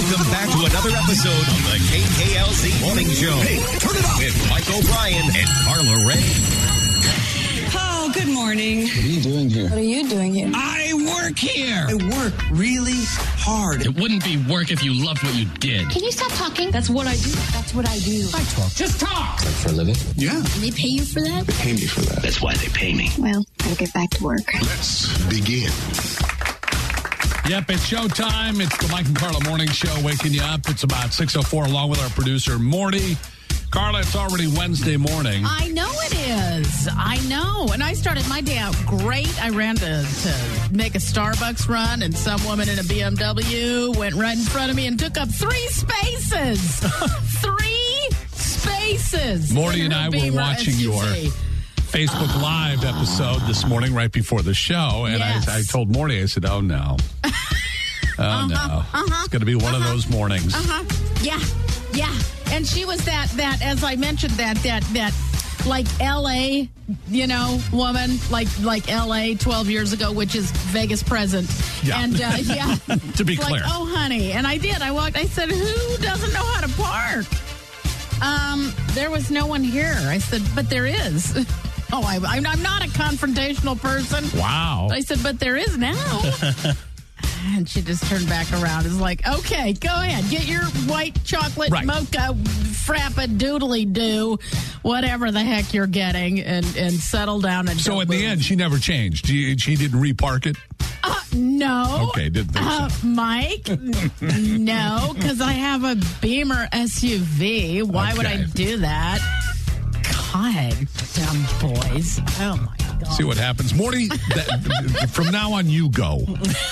Welcome back to another episode of the KKLZ Morning Show. Hey, turn it up with Mike O'Brien and Carla Ray. Oh, good morning. What are you doing here? What are you doing here? I work here. I work really hard. It wouldn't be work if you loved what you did. Can you stop talking? That's what I do. That's what I do. I talk. Just talk. For a living? Yeah. And they pay you for that? They pay me for that. That's why they pay me. Well, I'll get back to work. Let's begin. Yep, it's showtime. It's the Mike and Carla Morning Show waking you up. It's about 6:04 along with our producer, Morty. Carla, it's already Wednesday morning. I know it is. I know. And I started my day out great. I ran to make a Starbucks run, and some woman in a BMW went right in front of me and took up 3 spaces. 3 spaces. Morty and I were Beamer watching SUV. your Facebook Live episode this morning right before the show, and Yes. I told Morty, I said, oh, no. Oh, no. It's going to be one of those mornings. Yeah. And she was that as I mentioned, that like L.A., woman, like L.A. 12 years ago, which is Vegas present. Yeah. And, yeah. To be Like, clear. oh, honey. And I did. I walked. I said, who doesn't know how to park? There was no one here. I said, but there is. Oh, I'm not a confrontational person. Wow. I said, but there is now. And she just turned back around. It's like, okay, go ahead. Get your white chocolate mocha frappadoodly-doo, whatever the heck you're getting, and settle down. And So don't in the move. end, she never changed. She didn't repark it? No. Okay, didn't think so. Mike, no, because I have a Beamer SUV. Why would I Okay. do that? God, dumb boys. Oh, my God. See what happens. Morty, from now on, you go.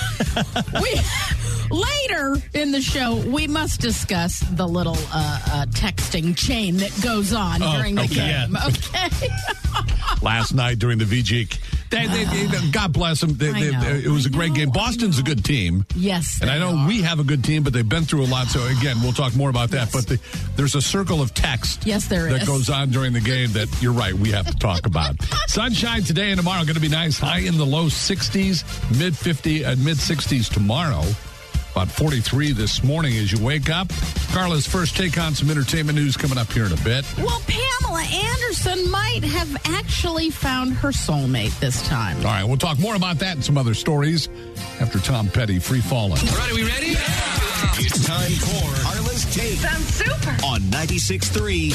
Later in the show, we must discuss the little texting chain that goes on during the game. Okay. Last night during the VG. God bless them. It was a great game. Boston's a good team. Yes. And I know we have a good team, but they've been through a lot. So, again, we'll talk more about that. Yes. But there's a circle of text there that goes on during the game that, you're right, we have to talk about. Sunshine today and tomorrow. Going to be nice. High in the low 60s, mid 60s tomorrow. About 43 this morning as you wake up. Carla's first take on some entertainment news coming up here in a bit. Well, Pamela Anderson might have actually found her soulmate this time. All right, we'll talk more about that and some other stories after Tom Petty, Free Fallin'. All right, are we ready? It's time for Carla's Take I'm super. on 96.3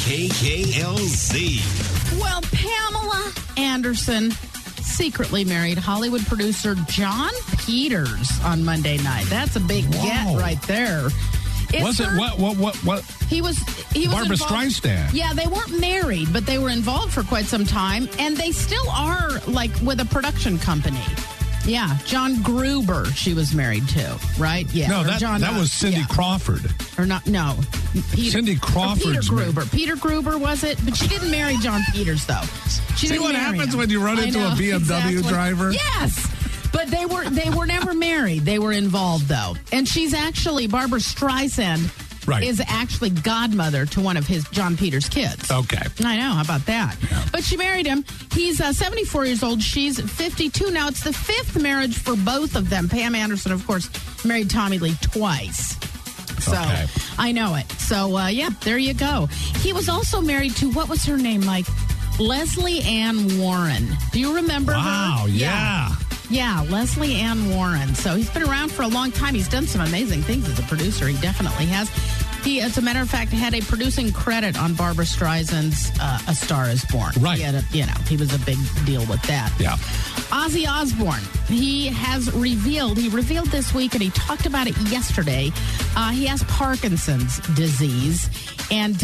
KKLZ. Well, Pamela Anderson secretly married Hollywood producer John Peters on Monday night. That's a big get right there. Was it what? He was Barbra involved. Streisand. Yeah, they weren't married, but they were involved for quite some time, and they still are, like, with a production company. Yeah, John Gruber she was married to, right? Yeah. No, or that was Cindy Crawford. Or not, no. Cindy Crawford's Peter Gruber. Peter Gruber was it? But she didn't marry John Peters, though. She See didn't what marry happens him. when you run I into know, a BMW exactly. driver? Yes. But they were never married. They were involved, though. And she's actually, Barbra Streisand is actually godmother to one of John Peters' kids. Okay. I know. How about that? Yeah. But she married him. He's 74 years old. She's 52 now. It's the 5th marriage for both of them. Pam Anderson, of course, married Tommy Lee twice. So, okay. I know it. So, yeah, there you go. He was also married to, what was her name, Mike? Leslie Ann Warren. Do you remember her? Wow, yeah. Yeah, Leslie Ann Warren. So he's been around for a long time. He's done some amazing things as a producer. He definitely has. He, as a matter of fact, had a producing credit on Barbra Streisand's A Star Is Born. Right. He was a big deal with that. Yeah. Ozzy Osbourne, he revealed this week, and he talked about it yesterday. He has Parkinson's disease, and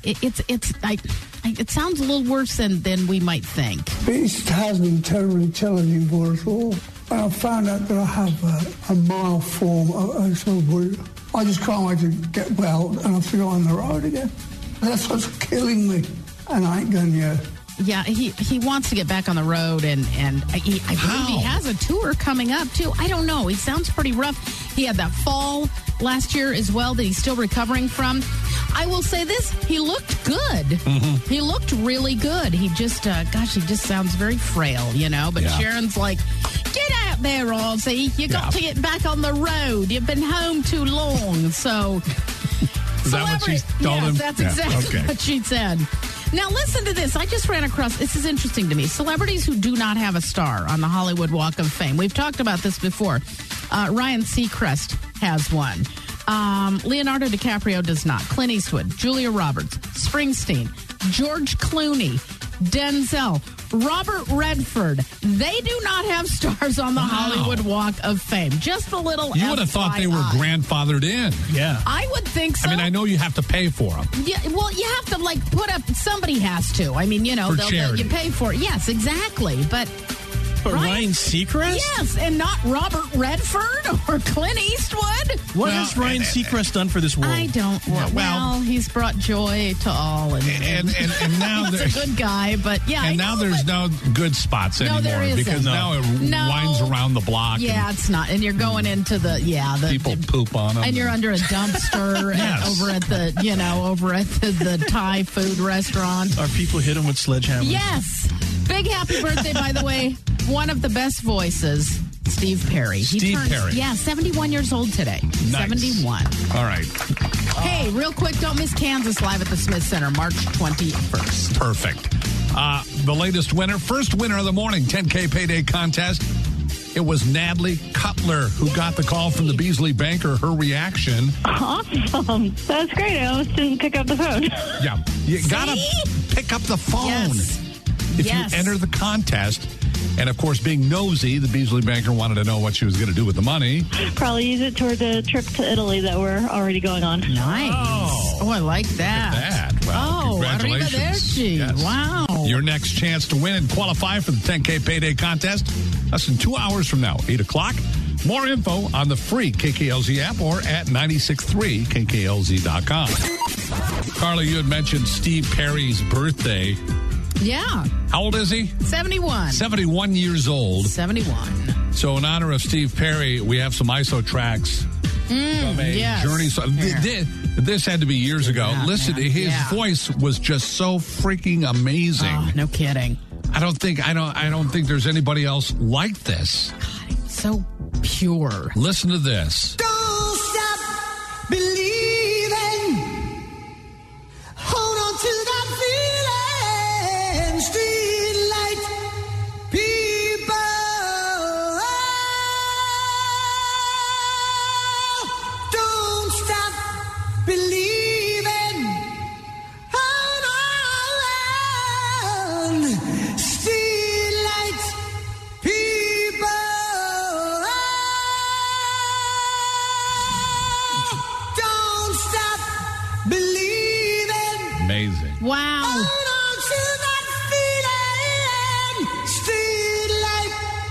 it sounds a little worse than we might think. It has been terribly challenging for us all. And I found out that I have a mild form of cerebral. I just can't wait to get well and I feel on the road again. That's what's killing me. And I ain't going yet. Yeah, he wants to get back on the road, and I believe he has a tour coming up, too. I don't know. He sounds pretty rough. He had that fall last year as well that he's still recovering from. I will say this. He looked good. Mm-hmm. He looked really good. He just, he just sounds very frail, But Sharon's like, get get there, Ozzy. You got to get back on the road. You've been home too long. So, Is that what she told him? That's exactly what she said. Now, listen to this. I just ran across, this is interesting to me, celebrities who do not have a star on the Hollywood Walk of Fame. We've talked about this before. Ryan Seacrest has one. Leonardo DiCaprio does not. Clint Eastwood, Julia Roberts, Springsteen, George Clooney, Denzel, Robert Redford. They do not have stars on the Hollywood Walk of Fame. Just a little You would have thought they were grandfathered in. Yeah. I would think so. I mean, I know you have to pay for them. Yeah, well, you have to, like, put up, somebody has to. I mean, you know, For charity. you pay for it. Yes, exactly. But Ryan Seacrest? Yes, and not Robert Redford or Clint Eastwood. What has Ryan Seacrest done for this world? I don't know. Well, he's brought joy to all. And now he's a good guy, but yeah. And now there's no good spots anymore there isn't. because now it winds around the block. Yeah, it's not. And you're going into the people poop on them. And you're under a dumpster Yes. over at the Thai food restaurant. Are people hit him with sledgehammers? Yes. Big happy birthday, by the way. One of the best voices, Steve Perry. Steve Perry. Yeah, 71 years old today. Nice. 71. All right. Hey, real quick, don't miss Kansas Live at the Smith Center, March 21st. Perfect. The latest winner, first winner of the morning, 10K payday contest. It was Natalie Cutler who got the call from the Beasley Banker. Her reaction. Awesome. That's great. I almost didn't pick up the phone. Yeah. You got to pick up the phone. Yes. If you enter the contest. And, of course, being nosy, the Beasley Banker wanted to know what she was going to do with the money. Probably use it toward the trip to Italy that we're already going on. Nice. Oh, I like that. Well, congratulations. Arrivederci. Yes. Wow. Your next chance to win and qualify for the 10K payday contest. Less than 2 hours from now, 8 o'clock. More info on the free KKLZ app or at 963KKLZ.com. Carla, you had mentioned Steve Perry's birthday. Yeah. How old is he? 71. 71 years old. 71. So in honor of Steve Perry, we have some ISO tracks from a yes. Journey song. This had to be years ago. Yeah, Listen, man. his voice was just so freaking amazing. Oh, no kidding. I don't think there's anybody else like this. God, it's so pure. Listen to this. Don't stop believing. Hold on to that feeling. Street light people. Don't stop believing. Hold on. Street light people. Don't stop believing. Amazing. Wow. Hold on to that feeling. Street light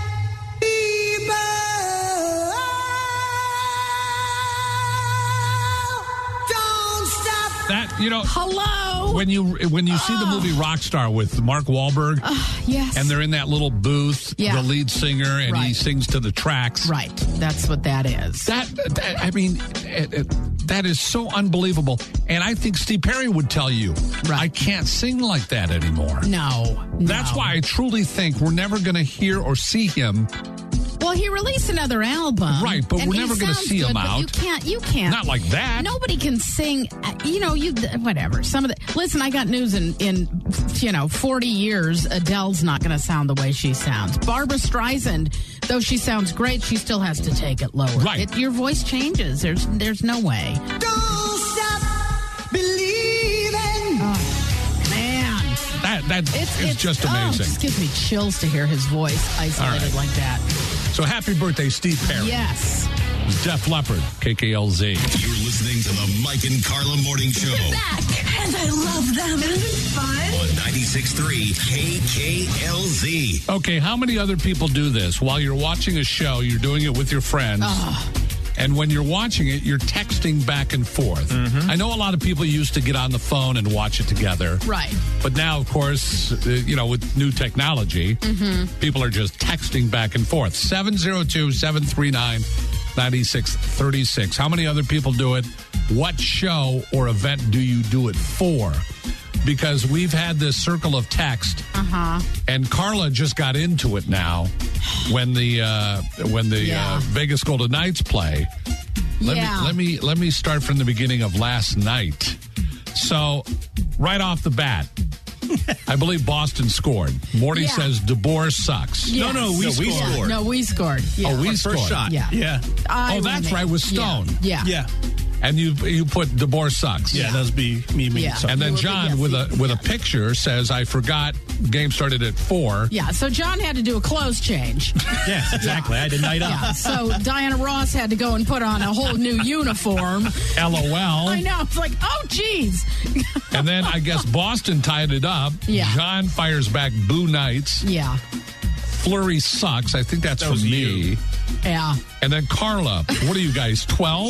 people. Don't stop. That, you know, Hello. when you see the movie Rockstar with Mark Wahlberg, Yes. and they're in that little booth, Yeah. the lead singer, and he Right. sings to the tracks. Right. That's what that is. That I mean, that is so unbelievable. And I think Steve Perry would tell you, I can't sing like that anymore. No. That's why I truly think we're never going to hear or see him. Well, he released another album. Right, but and we're he never gonna sounds see him good, but out. You can't. Not like that. Nobody can sing, whatever. Some of the, listen, I got news in 40 years, Adele's not going to sound the way she sounds. Barbara Streisand, though she sounds great, she still has to take it lower. Right. Your voice changes. There's no way. Don't stop believing. Man. It's just amazing. It just gives me chills to hear his voice isolated like that. So happy birthday, Steve Perry. Yes. Def Leppard, KKLZ. You're listening to the Mike and Carla Morning Show And I love them. Isn't this fun? on 96.3 KKLZ. Okay, how many other people do this? While you're watching a show, you're doing it with your friends. And when you're watching it, you're texting back and forth. Mm-hmm. I know a lot of people used to get on the phone and watch it together. Right. But now, of course, with new technology, people are just texting back and forth. 702-739-9636. How many other people do it? What show or event do you do it for? Because we've had this circle of text, and Carla just got into it now. when the Vegas Golden Knights play. Let me start from the beginning of last night. So, right off the bat, I believe Boston scored. Morty says DeBoer sucks. Yes. No, we scored. No, we scored. Yeah. Oh, we scored. First shot. Yeah. Oh, that's right, with Stone. Yeah. And you put DeBoer sucks. Yeah, that would be me. Yeah. And then John with a picture says, I forgot game started at 4. Yeah, so John had to do a clothes change. Yes, exactly. I had to night up. Yeah, so Diana Ross had to go and put on a whole new uniform. LOL. I know. It's like, oh, geez. And then I guess Boston tied it up. Yeah. John fires back Boo Knights. Yeah. Flurry sucks. I think that's That from was me. you. Yeah. And then Carla, what are you guys, 12?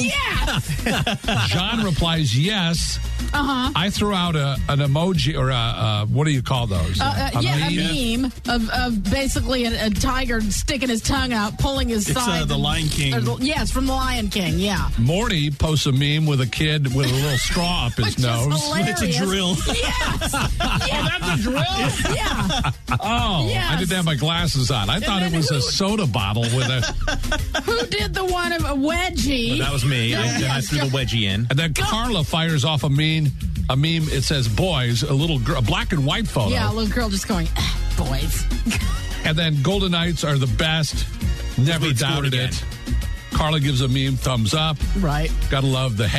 Yes. John replies, yes. Uh-huh. I threw out an emoji, or what do you call those? A meme of basically a tiger sticking his tongue out, pulling his side. The Lion King. Yes, from the Lion King, yeah. Morty posts a meme with a kid with a little straw up his Which is nose. hilarious. It's a drill. Yes. Oh, that's a drill? Yeah. Oh, Yes. I didn't have my glasses on. I thought it then was a soda bottle with a... Who did the one of a wedgie? That was me. I threw the wedgie in. And then Carla fires off a meme. It says boys, a little girl, a black and white photo. Yeah, a little girl just going, boys. And then Golden Knights are the best. Never We'd scored doubted again. it. Carla gives a meme thumbs up. Right. Gotta love the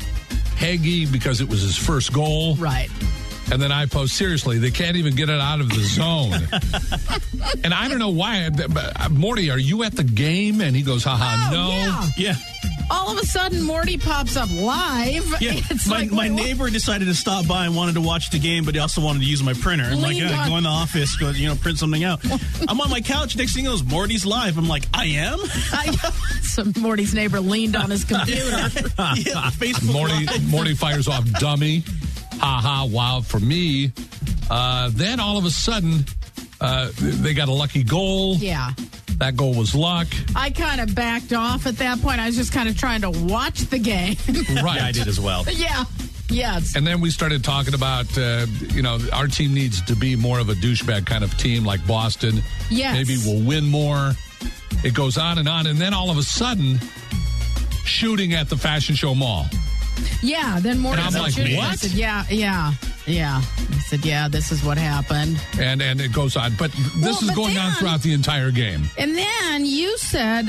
Haggy because it was his first goal. Right. And then I post, seriously, they can't even get it out of the zone. And I don't know why. Morty, are you at the game? And he goes, haha, no. Yeah. All of a sudden, Morty pops up live. Yeah, It's my like, neighbor decided to stop by and wanted to watch the game, but he also wanted to use my printer. I'm like, Leaned on- go in the office, go, print something out. I'm on my couch. Next thing you know, Morty's live. I'm like, I am? So Morty's neighbor leaned on his computer. Yeah, Facebook Live. Morty fires off dummy. Ha wow for me. Then all of a sudden, they got a lucky goal. Yeah. That goal was luck. I kind of backed off at that point. I was just kind of trying to watch the game. Right. Yeah, I did as well. Yeah. Yes. And then we started talking about, our team needs to be more of a douchebag kind of team like Boston. Yes. Maybe we'll win more. It goes on. And then all of a sudden, shooting at the Fashion Show Mall. Yeah. Then Morty And I'm like, I what? said, yeah. I said, yeah, this is what happened. And it goes on. But this is going on throughout the entire game. And then you said,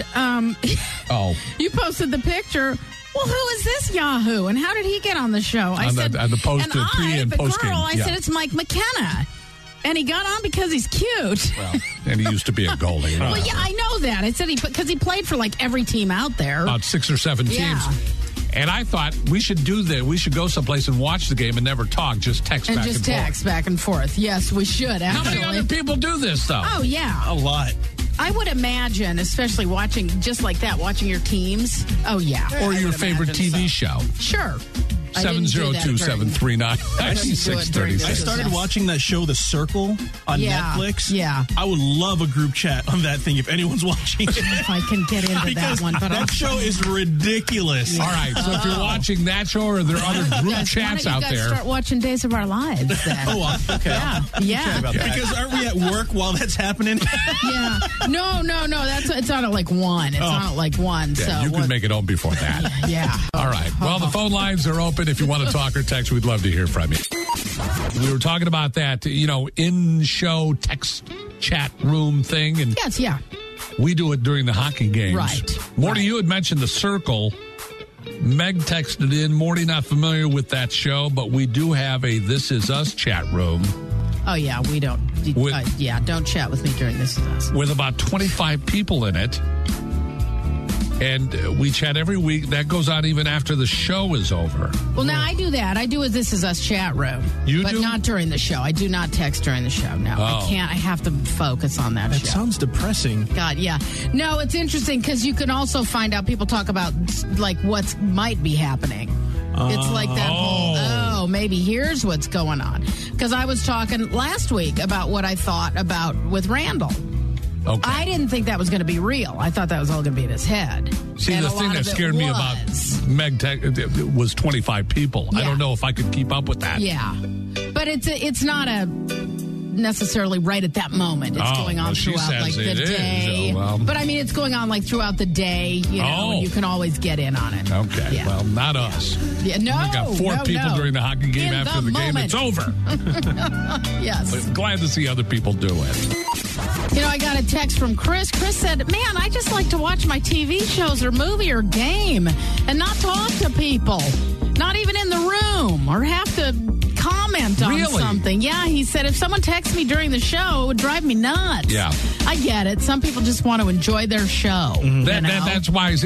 you posted the picture. Well, who is this Yahoo? And how did he get on the show? I said, on the post, pre and post game. I said, it's Mike McKenna. And he got on because he's cute. Well, and he used to be a goalie. Well, yeah, I know that. I said because he played for like every team out there. About 6 or 7 teams. Yeah. And I thought we should do that. We should go someplace and watch the game and never talk. Just text And back just and text forth. back and forth. Yes, we should, How actually. many other people do this, though? Oh, yeah. A lot. I would imagine, especially watching just like that, watching your teams. Oh, yeah. Or I your would favorite imagine TV so. show. Sure. I didn't do that during- 732-739-9636. I started watching that show, The Circle, on Netflix. Yeah. I would love a group chat on that thing if anyone's watching it. If I can get into Because that one. But that show is ridiculous. All right, so if you're watching that show or there are other group chats out Why don't you guys there. start watching Days of Our Lives then? Okay. Yeah. Because aren't we at work while that's happening? Yeah. No. It's on at like 1. It's on at like 1. Yeah, so you can make it home before that. Yeah. All right. Well, the phone lines are open if you want to talk or text. We'd love to hear from you. We were talking about that, in-show text chat room thing. And Yes, yeah. we do it during the hockey games. Right. Morty, you had mentioned The Circle. Meg texted in, Morty, not familiar with that show, but we do have a This Is Us chat room Oh, yeah, we don't. Don't chat with me during This Is Us. with about 25 people in it. And we chat every week. That goes on even after the show is over. Well, now I do that. I do a This Is Us chat room. But do? not during the show. I do not text during the show. No, I can't. I have to focus on that That show. sounds depressing. God, yeah. No, it's interesting because you can also find out people talk about like what might be happening. It's like that whole, maybe here's what's going on. Because I was talking last week about what I thought about with Randall. Okay. I didn't think that was going to be real. I thought that was all going to be in his head. See, And the a thing lot that of it scared me about Meg was 25 people. I Yeah. don't know if I could keep up with that. Yeah. But it's not a necessarily right at that moment. It's going on throughout like the day. But I mean, it's going on like throughout the day. You know, and you can always get in on it. Okay. Yeah. Well, not us. Yeah, no. We got 4 people during the hockey game. After the game, it's over. Yes. But glad to see other people do it. You know, I got a text from Chris. Chris said, man, I just like to watch my TV shows or movie or game and not talk to people. Not even in the room or have to comment on something. Yeah, he said, if someone texts me during the show, it would drive me nuts. Yeah. I get it. Some people just want to enjoy their show. Mm-hmm. That's why,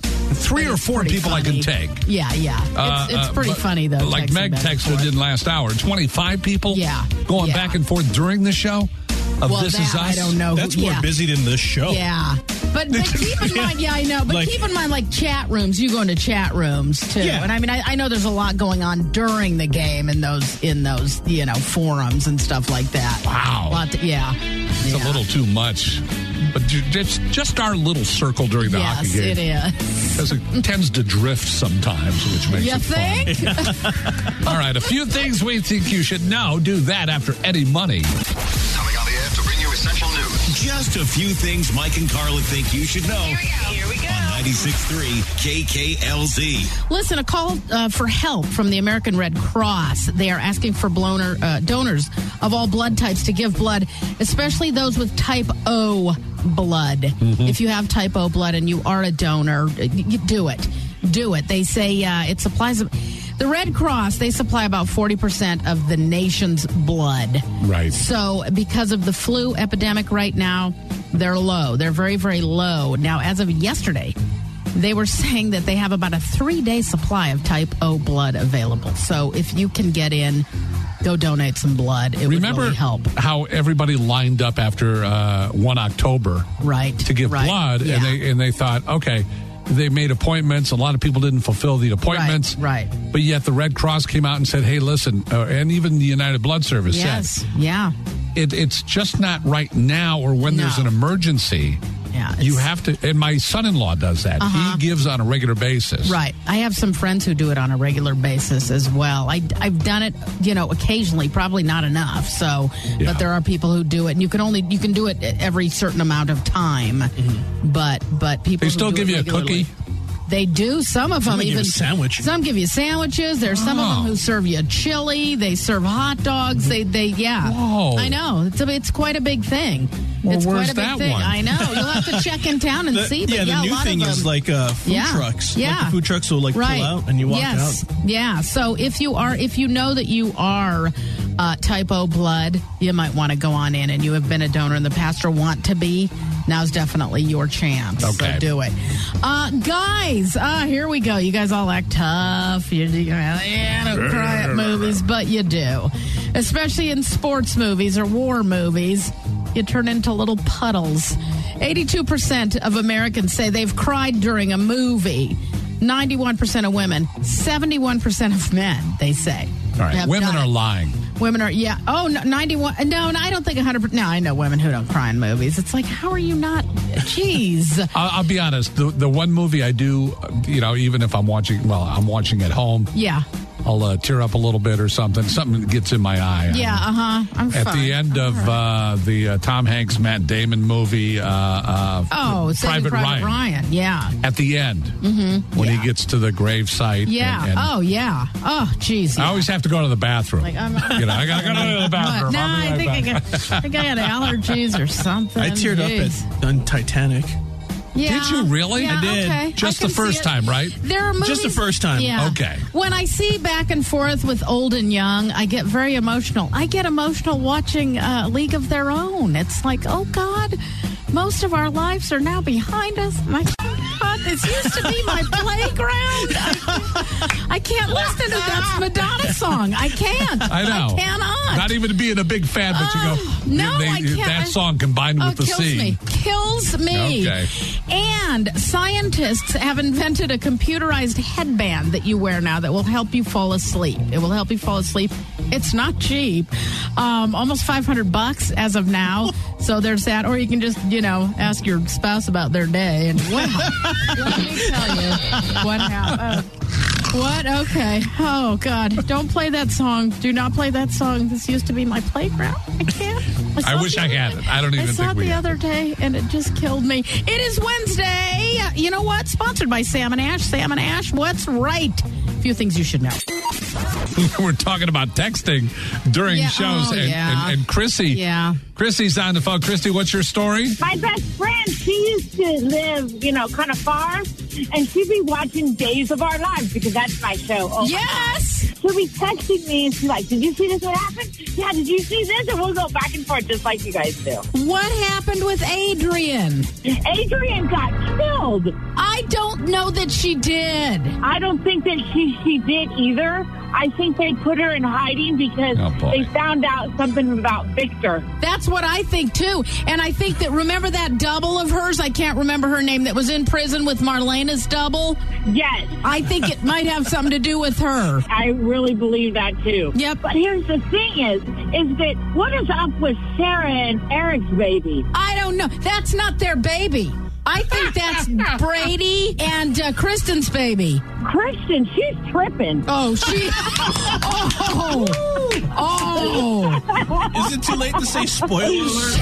3 or 4 people funny. I can take. Yeah. It's pretty funny, though. Like Meg texted in last hour, 25 people going back and forth during the show? This Is Us? I don't know. That's more busy than this show. Yeah. But keep in mind, I know. But keep in mind, like chat rooms, you go into chat rooms too. Yeah. And I mean, I know there's a lot going on during the game in those forums and stuff like that. Wow. It's a little too much. But just our little circle during the hockey game. Yes, it is. Because it tends to drift sometimes, which makes it fun. You think? All right, a few things we think you should know. Do that after Eddie Money. Coming on the air to bring you essential news. Just a few things Mike and Carla think you should know. Here we go. On 96.3 KKLZ. Listen, a call for help from the American Red Cross. They are asking for donors of all blood types to give blood, especially those with type O blood. Mm-hmm. If you have type O blood and you are a donor, you do it. Do it. They say it supplies... The Red Cross, they supply about 40% of the nation's blood. Right. So because of the flu epidemic right now, they're low. They're very, very low. Now, as of yesterday, they were saying that they have about a 3-day supply of type O blood available. So if you can get in, go donate some blood. It would really help. Remember how everybody lined up after 1 October to give blood, and they thought, okay, they made appointments. A lot of people didn't fulfill the appointments. Right. But yet the Red Cross came out and said, hey, listen, and even the United Blood Service said, it's just not right now or when there's an emergency. Yeah, you have to, and my son-in-law does that. He gives on a regular basis. Right. I have some friends who do it on a regular basis as well. I've done it, occasionally, probably not enough. So, but there are people who do it, and you can do it every certain amount of time. Mm-hmm. But people they still give you a cookie. They do. Some of them even give a sandwich. Some give you sandwiches. There's some of them who serve you chili. They serve hot dogs. Whoa. I know. It's quite a big thing. Well, it's where's quite a big that thing. one? I know. You'll have to check in town and see. But the new thing is like food trucks. Yeah. Like the food trucks will pull out and you walk out. Yeah. So if you know that you are type O blood, you might want to go on in, and you have been a donor in the past or want to be. Now's definitely your chance. Okay. So do it. Guys, here we go. You guys all act tough. You don't cry at movies, but you do. Especially in sports movies or war movies. You turn into little puddles. 82% of Americans say they've cried during a movie. 91% of women. 71% of men, they say. All right. Women are lying. Women are, Oh, no, 91. No, I don't think 100%. No, I know women who don't cry in movies. It's like, how are you not? Jeez. I'll be honest. The one movie I do, even if I'm watching at home. Yeah. I'll tear up a little bit or something. Something that gets in my eye. Yeah, I'm at fine. the end of the Tom Hanks, Matt Damon movie, Private Ryan. Yeah. At the end, when he gets to the grave site. Yeah. Oh, geez. I always have to go to the bathroom. Like, I got to go to the bathroom. No, I think I got allergies or something. I teared up on Titanic. Yeah. Did you really? Yeah, I did. Okay. Just the first time, right? There are movies. Just the first time. Yeah. Okay. When I see Back and Forth with old and young, I get very emotional. I get emotional watching League of Their Own. It's like, oh, God, most of our lives are now behind us. My God, this used to be my playground. I can't listen to that Madonna song. I can't. I know. I cannot. Not even being a big fan, but you go, no, I can't. That song combined with the scene. Kills me. Okay. And scientists have invented a computerized headband that you wear now that will help you fall asleep. It will help you fall asleep. It's not cheap. Almost $500 as of now. So there's that. Or you can just, ask your spouse about their day. And wow, let me tell you what happened. What? Okay. Oh, God. Don't play that song. Do not play that song. This used to be my playground. I can't. I wish I had it. I don't even I saw think it we the had other day, and it just killed me. It is Wednesday. You know what? Sponsored by Sam and Ash. Sam and Ash, what's right? A few things you should know. We're talking about texting during shows. And Chrissy. Yeah. Chrissy's on the phone. Christy, what's your story? My best friend, she used to live, kind of far, and she'd be watching Days of Our Lives because that's my show. Oh, yes! She'll be texting me, and she's like, did you see this? What happened? Yeah, did you see this? And we'll go back and forth just like you guys do. What happened with Adrian? Adrian got killed. I don't know that she did. I don't think that she did either. I think they put her in hiding because they found out something about Victor. That's what I think, too. And I think that, remember that double of hers? I can't remember her name, that was in prison with Marlena's double? Yes. I think it might have something to do with her. I really believe that, too. Yep. But here's the thing is that what is up with Sarah and Eric's baby? I don't know. That's not their baby. I think that's Brady and Kristen's baby. Kristen, she's tripping. Oh, she... Oh. Is it too late to say spoiler alert?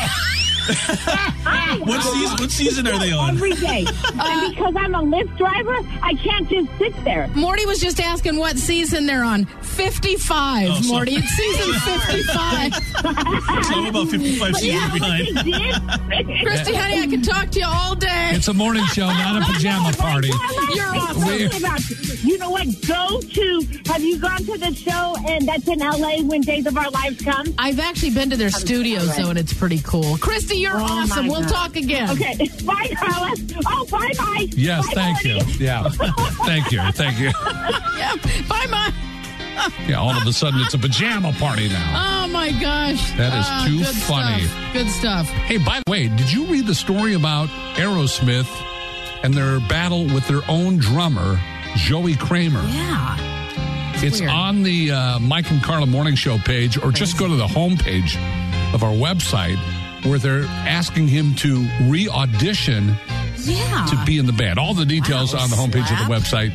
What season are they on? Every day. And because I'm a Lyft driver, I can't just sit there. Morty was just asking what season they're on. 55, oh, Morty. It's season 55. So I'm about 55 seasons behind. Christy, honey, I can talk to you all day. It's a morning show, not a pajama party. You're awesome. You know what? Have you gone to the show and that's in LA when Days of Our Lives come? I've actually been to their studios, though, and it's pretty cool. Christy, you're awesome. We'll talk again. Okay. Bye, Carla. Oh, bye-bye. Yes, bye, thank you. Yeah. Thank you. Yeah. Bye, Mom. Yeah, all of a sudden it's a pajama party now. Oh, my gosh. That is too funny. Good stuff. Hey, by the way, did you read the story about Aerosmith and their battle with their own drummer, Joey Kramer? Yeah. It's weird. On the Mike and Carla Morning Show page, or just go to the homepage of our website where they're asking him to re-audition to be in the band. All the details on the homepage of the website,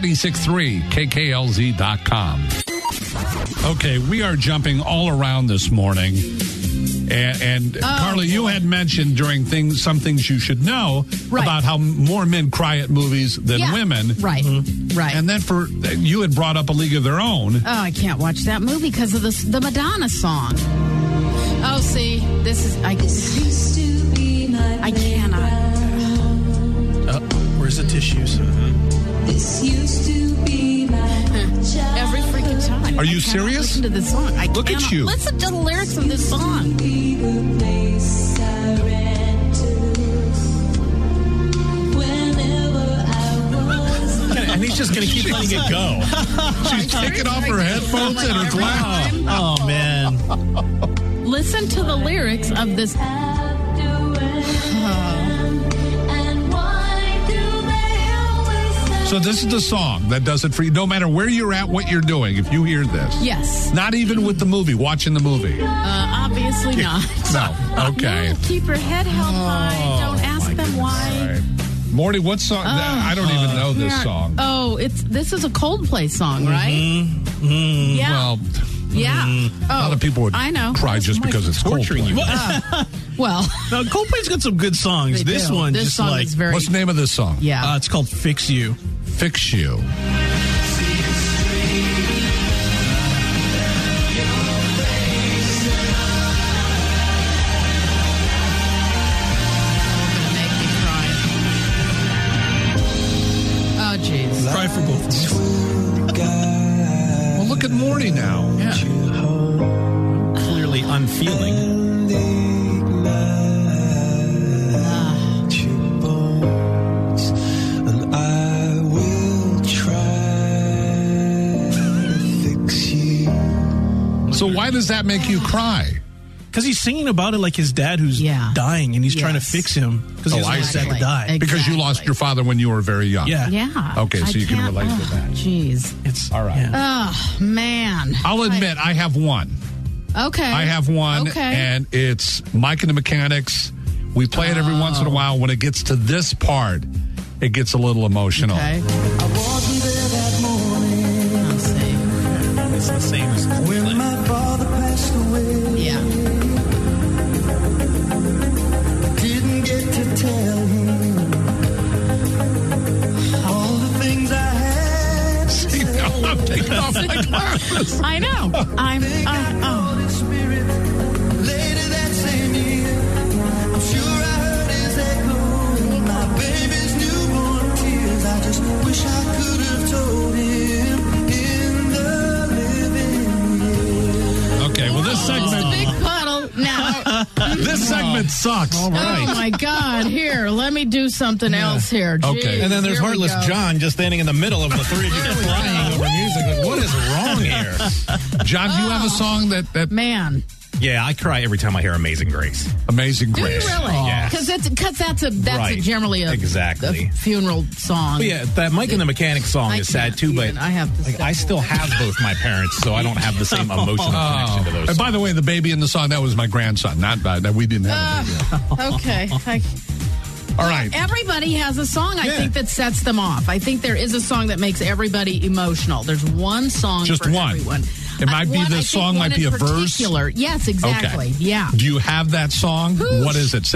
963KKLZ.com. Okay, we are jumping all around this morning. And Carla, you had mentioned during some things you should know about how more men cry at movies than women. Right, right. And then you had brought up A League of Their Own. Oh, I can't watch that movie because of the Madonna song. Oh, see, this is... I cannot. Where's the tissues? This used to be my every freaking time. Are you serious? Listen to this song. Look at you. Listen to the lyrics of this song. And he's just going to keep letting it go. She's taking off her headphones and her glasses. Oh, man. Listen to the lyrics of this. So this is the song that does it for you. No matter where you're at, what you're doing, if you hear this. Yes. Not even with the movie, watching the movie. Obviously not. No. Okay. No, keep your head held high. Don't ask them why. Right. Morty, what song? I don't even know this song. Oh, this is a Coldplay song, right? Mm-hmm. Yeah. Well, yeah. A lot of people would cry just because it's torturing Coldplay. Well, now Coldplay's got some good songs. This do. one, this just song like is very. What's the name of this song? Yeah, it's called "Fix You." Fix You. Oh, jeez. Cry for both of you. Well, look at Morty now. Yeah. Clearly unfeeling. So why does that make you cry? Because he's singing about it like his dad who's dying, and he's trying to fix him because he wants his dad to die. Exactly. Because you lost your father when you were very young. Yeah. Okay, so you can relate to that. Jeez. It's all right. Yeah. Oh, man. I'll admit, I have one. Okay. I have one, okay. and it's Mike and the Mechanics. We play it every once in a while. When it gets to this part, it gets a little emotional. Okay. I wasn't there that morning. Same as when my father passed away. Yeah. Didn't get to tell him all the things I had to say. I'm taking off my glasses. I know. Spirit later that same year. I'm sure I heard his echo in my baby's newborn tears. I just wish I could have told him in the living. Okay, well, this segment. Big puddle. Now. This segment sucks. All right. Oh, my God. Here, let me do something else here. Okay. Jeez, And then there's here we Heartless go. John just standing in the middle of the three of you crying over music. Like, what is wrong here? John, do you have a song that Man. Yeah, I cry every time I hear Amazing Grace. Amazing Do you Grace? really? Yeah. Because that's Right. generally a funeral song. But yeah, that Mike and the Mechanic song is sad too, but I have to I still have both my parents, so I don't have the same emotional connection to those. And by the way, the baby in the song, that was my grandson. Not bad. We didn't have a baby. Okay. All right. Everybody has a song, I think, that sets them off. I think there is a song that makes everybody emotional. There's one song Just for one. everyone. It might be I the think song one might be in a verse. particular. Yes, exactly. Okay. Yeah. Do you have that song? What is it?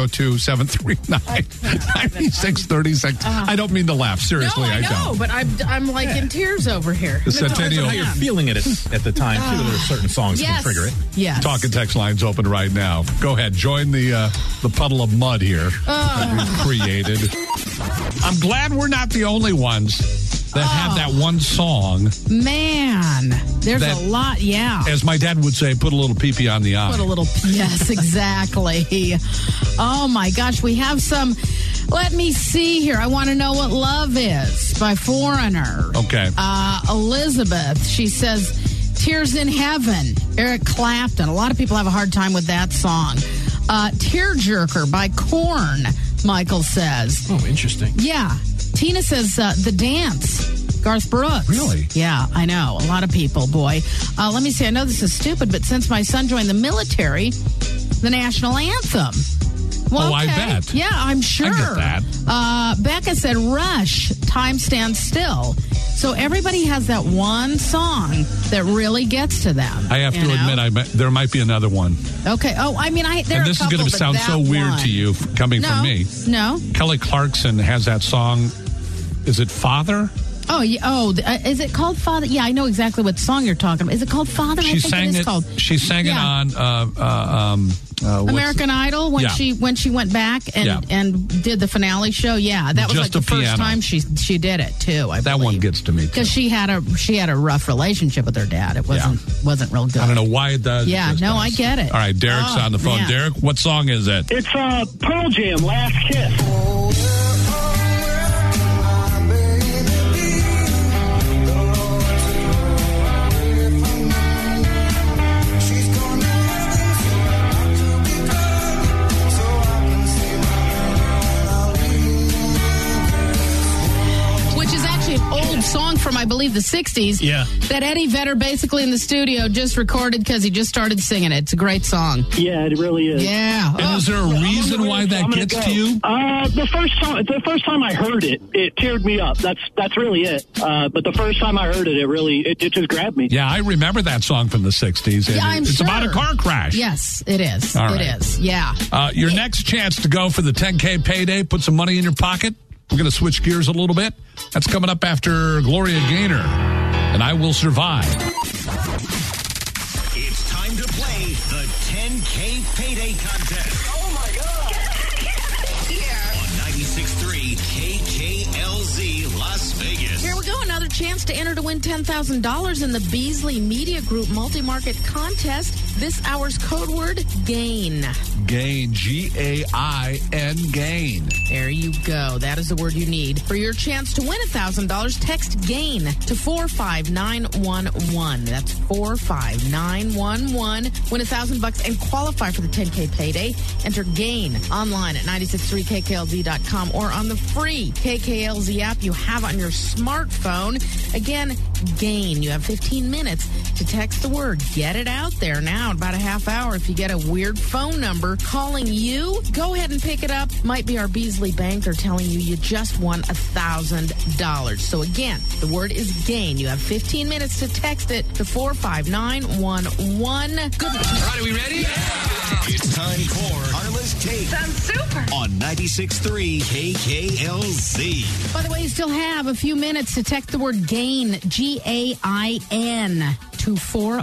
702-739-9636. I don't mean to laugh. Seriously, No, I know, don't. but I'm like in tears over here. The Centennial. How you're feeling it at the time too. There's certain songs Yes. can trigger it. Yes. Talk and text lines open right now. Go ahead. Join the puddle of mud here that we've created. I'm glad we're not the only ones that have that one song. Man, there's That- a lot. Yeah. As my dad would say, put a little pee-pee on the eye. Put a little, yes, exactly. Oh my gosh, we have some. Let me see here. I want to know what love is by Foreigner. Okay. Elizabeth, she says, Tears in Heaven, Eric Clapton. A lot of people have a hard time with that song. Tearjerker by Korn, Michael says. Oh, interesting. Yeah. Tina says The Dance, Garth Brooks. Really? Yeah, I know. A lot of people, boy. Let me see. I know this is stupid, but since my son joined the military, the national anthem. Well, Oh, I okay. bet. Yeah, I'm sure. I get that. Becca said Rush, Time Stands Still. So everybody has that one song that really gets to them. I have to you know? admit, there might be another one. Okay. Oh, I mean, there And are this a is couple, going to but sound that so weird one. to you coming No, from me. No. Kelly Clarkson has that song. Is it Father? Oh, yeah. Oh, is it called Father? Yeah, I know exactly what song you're talking about. Is it called Father? She sang it is it. called. She sang it on what's American Idol when Yeah. she went back and did the finale show. Yeah, that was Just like the a first piano. time she did it too. That one gets to me too. because she had a rough relationship with her dad. It wasn't real good. I don't know why it does. Yeah, It just no, does. I get it. All right, Derek's Oh, on the phone. man. Derek, what song is it? It's Pearl Jam, Last Kiss. Which is actually an old song from, I believe, the 60s. Yeah. That Eddie Vedder basically in the studio just recorded because he just started singing it. It's a great song. Yeah, it really is. Yeah. And is there a reason why that gets to you? The first time I heard it, it teared me up. That's really it. But the first time I heard it, it just grabbed me. Yeah, I remember that song from the 60s. And Yeah, I'm it's sure. about a car crash. Yes, it is. All right. It is. Yeah. Your next chance to go for the 10K payday, put some money in your pocket. We're going to switch gears a little bit. That's coming up after Gloria Gaynor and I Will Survive. It's time to play the 10K Payday Contest. Oh, my God. On 96.3 KKLZ Las Vegas. Here we go. Another chance to enter to win $10,000 in the Beasley Media Group multi-market contest. This hour's code word, GAIN. Gain, G-A-I-N, gain. There you go. That is the word you need. For your chance to win $1,000, text GAIN to 45911. That's 45911. Win $1,000 and qualify for the 10K payday. Enter GAIN online at 963KKLZ.com or on the free KKLZ app you have on your smartphone. smartphone. Again, GAIN. You have 15 minutes to text the word. Get it out there now in about a half hour. If you get a weird phone number calling you, go ahead and pick it up. Might be our Beasley banker telling you just won $1,000. So again, the word is GAIN. You have 15 minutes to text it to 45911. Good luck. All right, are we ready? Yeah. It's time for Carla's Take. Sounds super. On 96.3 KKLZ. By the way, you still have a few minutes to text the word GAIN, GAIN, to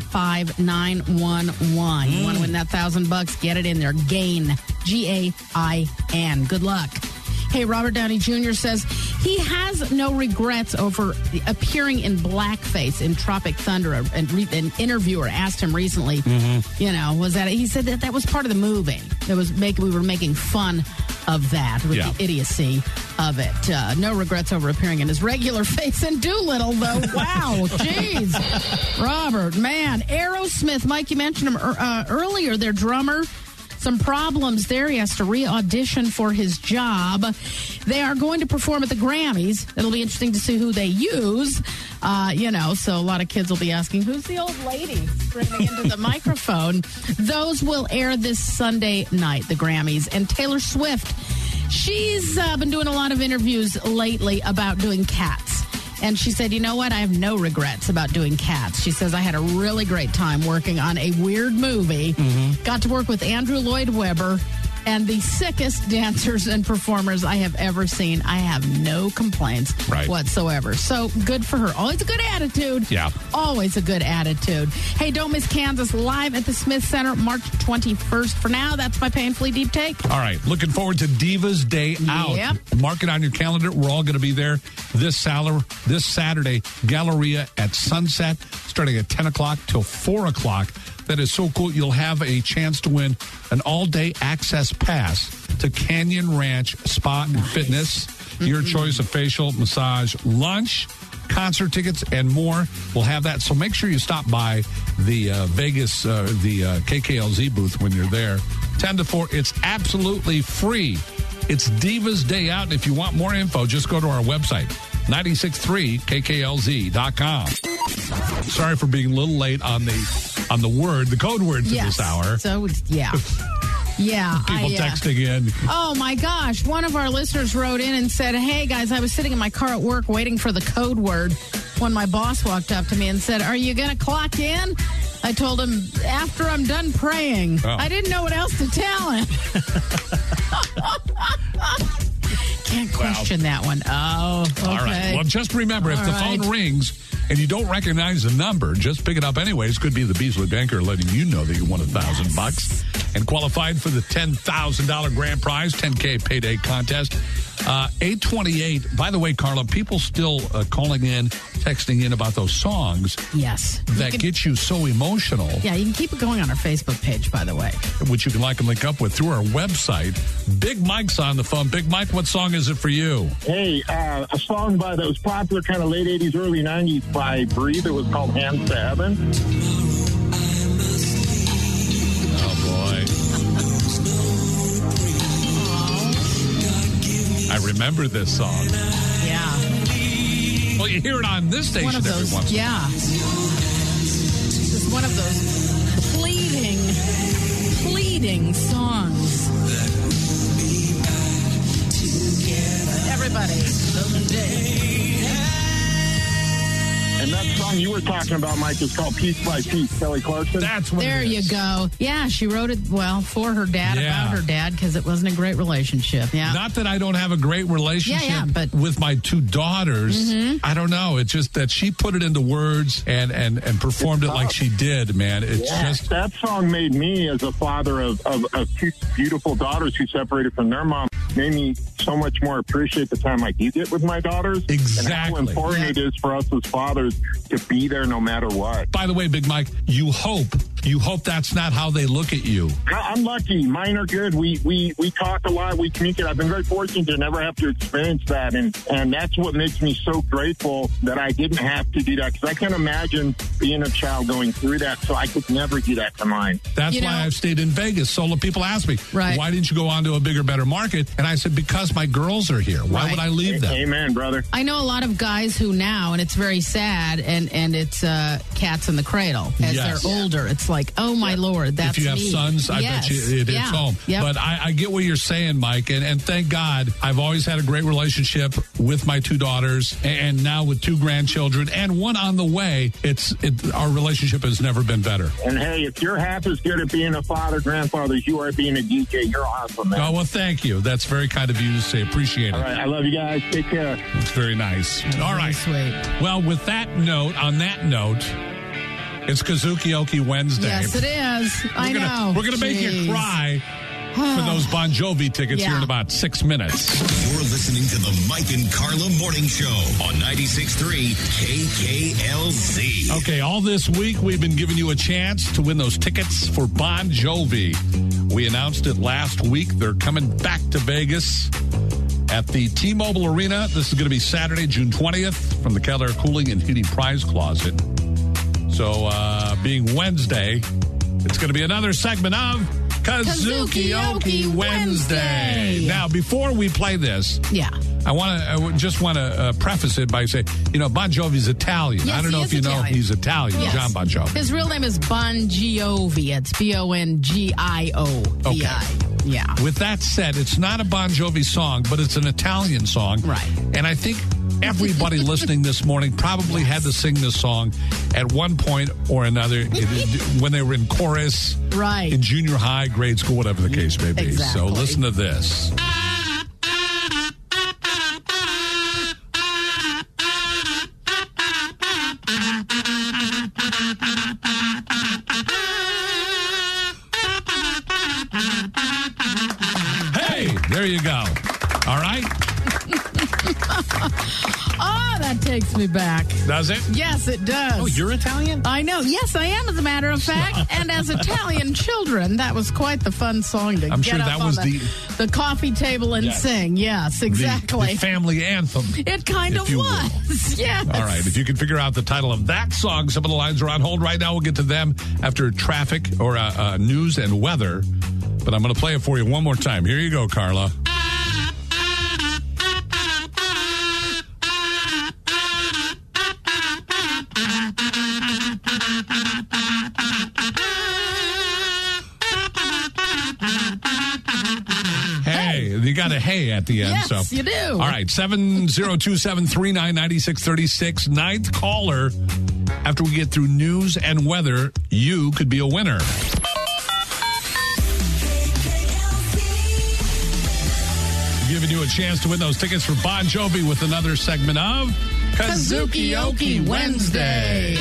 45911. You want to win that $1,000? Get it in there. GAIN, GAIN. Good luck. Hey, Robert Downey Jr. says he has no regrets over appearing in blackface in Tropic Thunder. An interviewer asked him recently, was that he said that was part of the movie. We were making fun of that with the idiocy of it. No regrets over appearing in his regular face in Doolittle, though. Wow, jeez, Robert, man, Aerosmith. Mike, you mentioned him earlier. Their drummer. Some problems there. He has to re-audition for his job. They are going to perform at the Grammys. It'll be interesting to see who they use. So a lot of kids will be asking, who's the old lady screaming into the microphone? Those will air this Sunday night, the Grammys. And Taylor Swift, she's been doing a lot of interviews lately about doing Cats. And she said, you know what? I have no regrets about doing Cats. She says, I had a really great time working on a weird movie. Got to work with Andrew Lloyd Webber and the sickest dancers and performers I have ever seen. I have no complaints whatsoever. So good for her. Always a good attitude. Yeah. Always a good attitude. Hey, don't miss Kansas live at the Smith Center March 21st. For now, that's my painfully deep take. All right. Looking forward to Divas Day Out. Yep. Mark it on your calendar. We're all going to be there this Saturday, Galleria at Sunset, starting at 10 o'clock till 4 o'clock. That is so cool. You'll have a chance to win an all-day access pass to Canyon Ranch Spa and Fitness. Your choice of facial, massage, lunch, concert tickets, and more. We'll have that. So make sure you stop by the Vegas, KKLZ booth when you're there. 10 to 4. It's absolutely free. It's Divas Day Out. And if you want more info, just go to our website, 963kklz.com. Sorry for being a little late on the code word for this hour. So, yeah. Yeah. People texting in. Oh, my gosh. One of our listeners wrote in and said, hey, guys, I was sitting in my car at work waiting for the code word when my boss walked up to me and said, are you going to clock in? I told him, after I'm done praying. Oh. I didn't know what else to tell him. Can't question that one. Oh, okay. All right. Well, just remember, if the phone rings and you don't recognize the number, just pick it up anyways. Could be the Beasley banker letting you know that you won $1,000 and qualified for the $10,000 grand prize, 10K payday contest. 828. By the way, Carla, people still calling in, texting in about those songs. Yes. That get you so emotional. Yeah, you can keep it going on our Facebook page, by the way. Which you can like and link up with through our website. Big Mike's on the phone. Big Mike, what song is it for you? Hey, a song that was popular kind of late 80s, early 90s by Breathe. It was called Hands to Heaven. Oh, boy. I remember this song. Yeah. Well, you hear it on this station every once in a while. Yeah. This is one of those pleading songs. Everybody. And that song you were talking about, Mike, is called Piece by Piece, Kelly Clarkson. That's what There you go. Yeah, she wrote it, for her dad, about her dad, because it wasn't a great relationship. Yeah. Not that I don't have a great relationship but with my two daughters. I don't know. It's just that she put it into words and performed it like she did, man. It's just... That song made me, as a father of two beautiful daughters who separated from their mom, made me so much more appreciate the time I do get with my daughters. Exactly. And how important it is for us as fathers to be there no matter what. By the way, Big Mike, you hope that's not how they look at you. I'm lucky. Mine are good. We talk a lot. We communicate. I've been very fortunate to never have to experience that. And that's what makes me so grateful that I didn't have to do that. Because I can't imagine being a child going through that. So I could never do that to mine. That's why I've stayed in Vegas. So people ask me, why didn't you go on to a bigger, better market? And I said, because because my girls are here. Why would I leave them? Amen, brother. I know a lot of guys who now, and it's very sad, and it's cats in the cradle. As they're older, it's like, oh, my Lord, that's If you have me. sons, I bet you it hits home. Yep. But I get what you're saying, Mike, and thank God I've always had a great relationship with my 2 daughters, and now with 2 grandchildren, and one on the way. Our relationship has never been better. And hey, if you're half as good at being a father, grandfather as you are being a DJ, you're awesome, man. Oh, well, thank you. That's very kind of you to say. Appreciate it. All right, I love you guys. Take care. It's very nice. All right. Sweet. Well, on that note, it's Kazukioki Wednesday. Yes, it is. I know. We're going to make you cry for those Bon Jovi tickets here in about 6 minutes. You're listening to the Mike and Carla Morning Show on 96.3 KKLZ. Okay, all this week we've been giving you a chance to win those tickets for Bon Jovi. We announced it last week. They're coming back to Vegas at the T-Mobile Arena. This is going to be Saturday, June 20th from the Keller Cooling and Heating Prize Closet. So, being Wednesday, it's going to be another segment of Kazukioki Wednesday. Now, before we play this, I just want to preface it by saying, Bon Jovi's Italian. Yes, I don't know if you know he's Italian, Yes. John Bon Jovi. His real name is Bon Jovi. It's Bongiovi. Okay. Yeah. With that said, it's not a Bon Jovi song, but it's an Italian song. Right. And I think everybody listening this morning probably had to sing this song at one point or another when they were in chorus, right, in junior high, grade school, whatever the case may be. Exactly. So listen to this. Hey, there you go. All right. Oh, that takes me back. Does it? Yes, it does. Oh, you're Italian? I know. Yes, I am, as a matter of fact. And as Italian children, that was quite the fun song to get up on the coffee table and sing. Yes, exactly. The family anthem. It kind of was. Yes. All right. If you can figure out the title of that song, some of the lines are on hold right now. We'll get to them after traffic or news and weather. But I'm going to play it for you one more time. Here you go, Carla. Hey, you got a hey at the end. Yes, you do. All right, 702-739-9636. Ninth caller. After we get through news and weather, you could be a winner. Giving you a chance to win those tickets for Bon Jovi with another segment of Kazukioki Wednesday.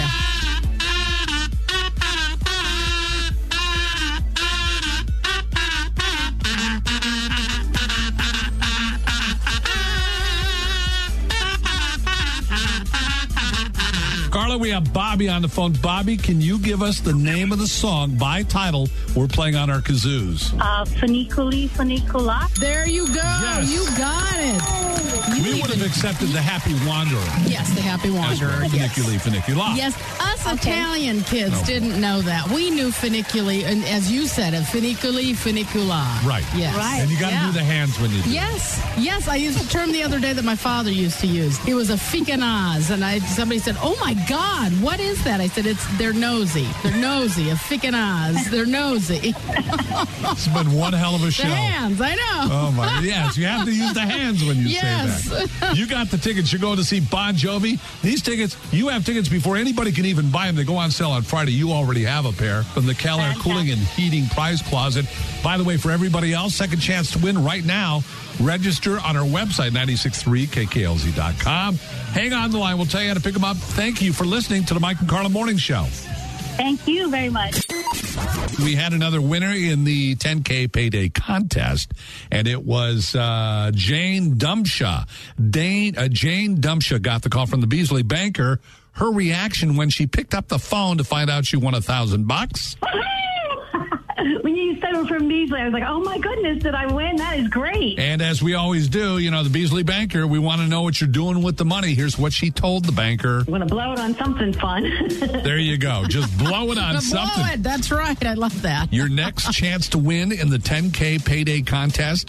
Carla, we have Bobby on the phone. Bobby, can you give us the name of the song by title we're playing on our kazoos? Funiculi, funicula. There you go. Yes. You got it. We would have accepted the Happy Wanderer. Yes, the Happy Wanderer. Yes. Funiculi, funicula. Yes, us Italian kids didn't know that. We knew funiculi, and as you said, funiculi, funicula. Right. Yes. Right. And you got to do the hands when you do. Yes. Yes, I used a term the other day that my father used to use. It was a ficanaz, and somebody said, "Oh my God, what is that?" I said, they're nosy. They're nosy. A ficanaz. They're nosy. It's been one hell of a show. The hands, I know. Oh my, yes, you have to use the hands when you say that. You got the tickets. You're going to see Bon Jovi. These tickets, you have tickets before anybody can even buy them. They go on sale on Friday. You already have a pair from the Keller Cooling and Heating Prize Closet. By the way, for everybody else, second chance to win right now. Register on our website, 963kklz.com. Hang on the line. We'll tell you how to pick them up. Thank you for listening to the Mike and Carla Morning Show. Thank you very much. We had another winner in the 10K payday contest, and it was Jane Dumpshaw. Jane Dumpshaw got the call from the Beasley Banker. Her reaction when she picked up the phone to find out she won $1,000. When you said we're from Beasley, I was like, oh my goodness, did I win? That is great. And as we always do, the Beasley Banker, we want to know what you're doing with the money. Here's what she told the banker. I'm going to blow it on something fun. There you go. Just blow it on something. Blow it. That's right. I love that. Your next chance to win in the 10K payday contest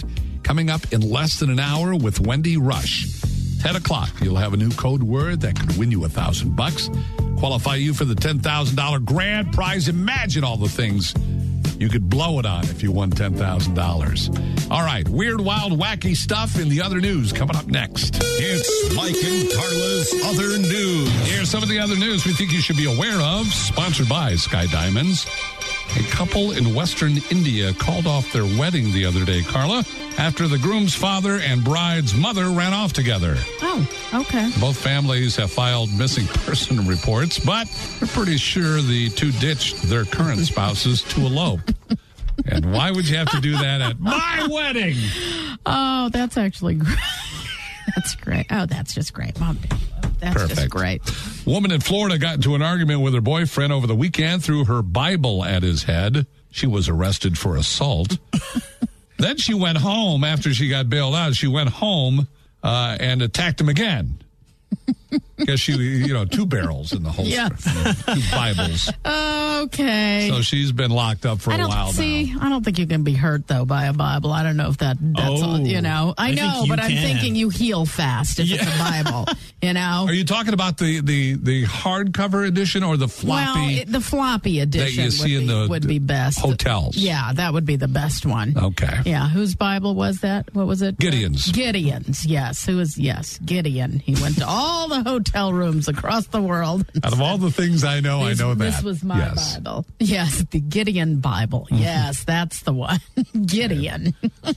coming up in less than an hour with Wendy Rush. 10 o'clock, you'll have a new code word that could win you $1,000. Qualify you for the $10,000 grand prize. Imagine all the things you could blow it on if you won $10,000. All right, weird, wild, wacky stuff in the other news coming up next. It's Mike and Carla's Other News. Here's some of the other news we think you should be aware of, sponsored by Sky Diamonds. A couple in Western India called off their wedding the other day, Carla, after the groom's father and bride's mother ran off together. Oh, okay. Both families have filed missing person reports, but they're pretty sure the two ditched their current spouses to elope. And why would you have to do that at my wedding? Oh, that's actually great. That's great. Oh, that's just great, Mom. That's Perfect. Just great. Woman in Florida got into an argument with her boyfriend over the weekend, threw her Bible at his head. She was arrested for assault. Then she went home after she got bailed out. She went home and attacked him again. Because she, two barrels in the holster. Yeah. Two Bibles. Okay. So she's been locked up for a while now. I don't think you can be hurt, though, by a Bible. I don't know if that's all, I know, but I'm thinking you heal fast if it's a Bible, Are you talking about the hardcover edition or the floppy? Well, the floppy edition that you see would be best. Hotels. Yeah, that would be the best one. Okay. Yeah, whose Bible was that? What was it? Gideon's. Gideon's, yes. Gideon. He went to all the hotel rooms across the world. Out of all the things I know, I know that. This was my Bible. Yes, the Gideon Bible. Yes, that's the one. Gideon.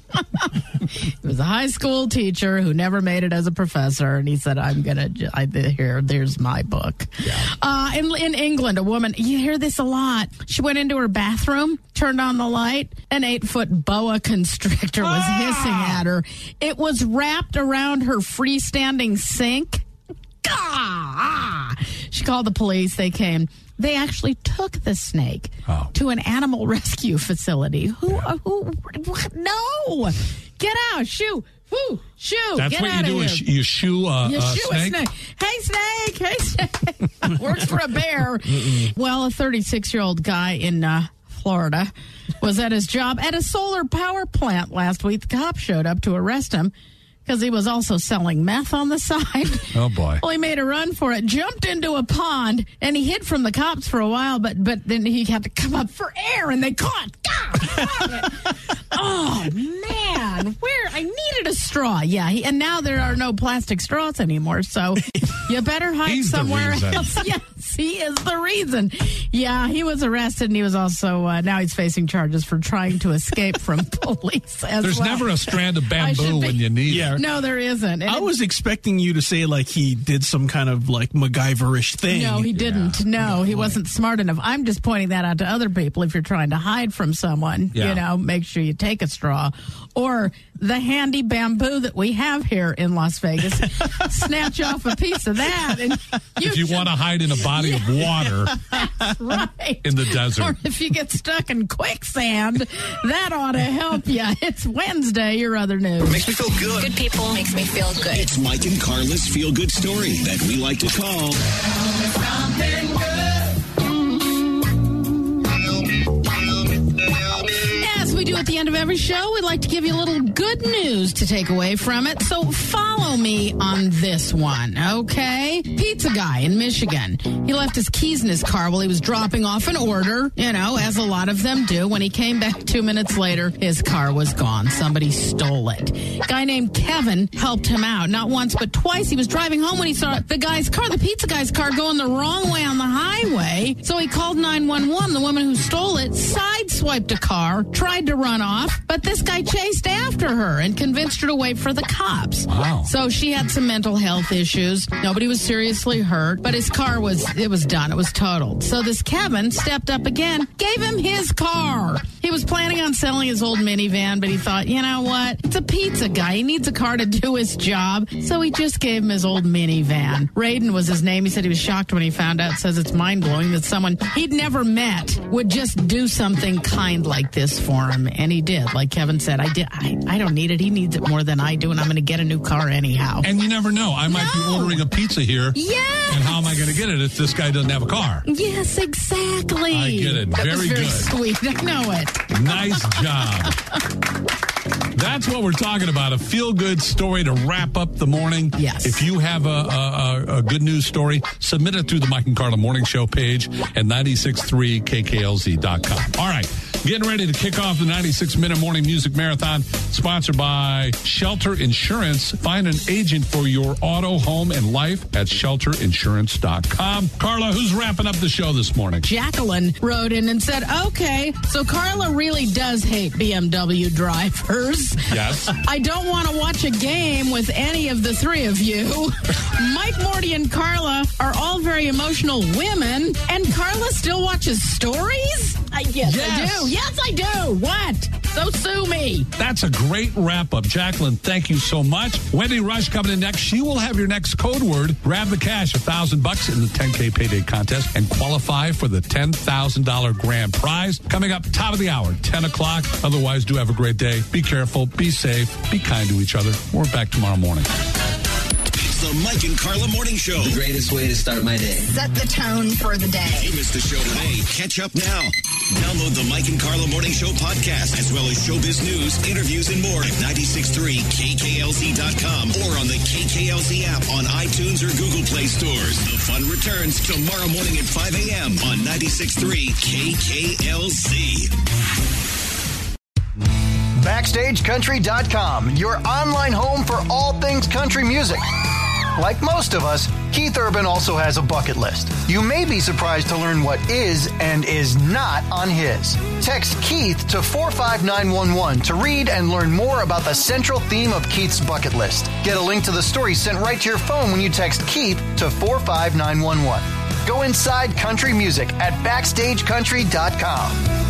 He was a high school teacher who never made it as a professor, and he said, there's my book. Yeah. In England, a woman, you hear this a lot. She went into her bathroom, turned on the light, an 8-foot boa constrictor was hissing at her. It was wrapped around her freestanding sink. She called the police. They came. They actually took the snake to an animal rescue facility. What? No! Get out! Shoo! Woo! Shoo! That's Get what out you do. of here. You shoo a snake? Hey, snake! Hey, snake! Works for a bear. Well, a 36-year-old guy in Florida was at his job at a solar power plant last week. The cops showed up to arrest him because he was also selling meth on the side. Oh, boy. Well, he made a run for it, jumped into a pond, and he hid from the cops for a while, but then he had to come up for air, and they caught. Oh, man. I needed a straw. Yeah, and now there are no plastic straws anymore, so you better hide somewhere else. Yes, he is the reason. Yeah, he was arrested, and he was also, now he's facing charges for trying to escape from police as There's well. never a strand of bamboo when you need it. No, there isn't. I was expecting you to say like he did some kind of like MacGyver-ish thing. No, he didn't. No, he wasn't smart enough. I'm just pointing that out to other people. If you're trying to hide from someone, make sure you take a straw or the handy bamboo that we have here in Las Vegas. Snatch off a piece of that. And if you want to hide in a body of water right. in the desert. Or if you get stuck in quicksand, that ought to help you. It's Wednesday, your other news. Makes me feel good. Good people makes me feel good. It's Mike and Carla's feel-good story that we like to call we do at the end of every show, we'd like to give you a little good news to take away from it. So follow me on this one, okay? Pizza guy in Michigan. He left his keys in his car while he was dropping off an order, as a lot of them do. When he came back 2 minutes later, his car was gone. Somebody stole it. A guy named Kevin helped him out. Not once, but twice. He was driving home when he saw the pizza guy's car going the wrong way on the highway. So he called 911. The woman who stole it sideswiped a car, tried to run off, but this guy chased after her and convinced her to wait for the cops. Wow. So she had some mental health issues. Nobody was seriously hurt, but his car was done. It was totaled. So this Kevin stepped up again, gave him his car. He was planning on selling his old minivan, but he thought, you know what? It's a pizza guy. He needs a car to do his job. So he just gave him his old minivan. Raiden was his name. He said he was shocked when he found out. Says it's mind-blowing that someone he'd never met would just do something kind like this for him. And he did. Like Kevin said, I don't need it. He needs it more than I do, and I'm going to get a new car anyhow. And you never know. I might be ordering a pizza here. Yes. And how am I going to get it if this guy doesn't have a car? Yes, exactly. I get it. That was very good. sweet. I know it. Nice job. That's what we're talking about. A feel-good story to wrap up the morning. Yes. If you have a good news story, submit it through the Mike and Carla Morning Show page at 963kklz.com. All right. Getting ready to kick off the 96-minute morning music marathon, sponsored by Shelter Insurance. Find an agent for your auto, home, and life at shelterinsurance.com. Carla, who's wrapping up the show this morning? Jacqueline wrote in and said, okay, so Carla really does hate BMW drivers. Yes. I don't want to watch a game with any of the three of you. Mike, Morty, and Carla are all very emotional women, and Carla still watches stories? Yes, I do. Yes, I do. What? So sue me. That's a great wrap-up. Jacqueline, thank you so much. Wendy Rush coming in next. She will have your next code word. Grab the cash, $1,000 in the 10K Payday Contest, and qualify for the $10,000 grand prize. Coming up top of the hour, 10 o'clock. Otherwise, do have a great day. Be careful. Be safe. Be kind to each other. We're back tomorrow morning. It's the Mike and Carla Morning Show. The greatest way to start my day. Set the tone for the day. If you missed the show today, catch up now. Download the Mike and Carla Morning Show podcast, as well as showbiz news, interviews, and more at 963kklz.com or on the KKLZ app on iTunes or Google Play stores. The fun returns tomorrow morning at 5 a.m. on 963 KKLZ. BackstageCountry.com, your online home for all things country music. Like most of us, Keith Urban also has a bucket list. You may be surprised to learn what is and is not on his. Text Keith to 45911 to read and learn more about the central theme of Keith's bucket list. Get a link to the story sent right to your phone when you text Keith to 45911. Go inside country music at BackstageCountry.com.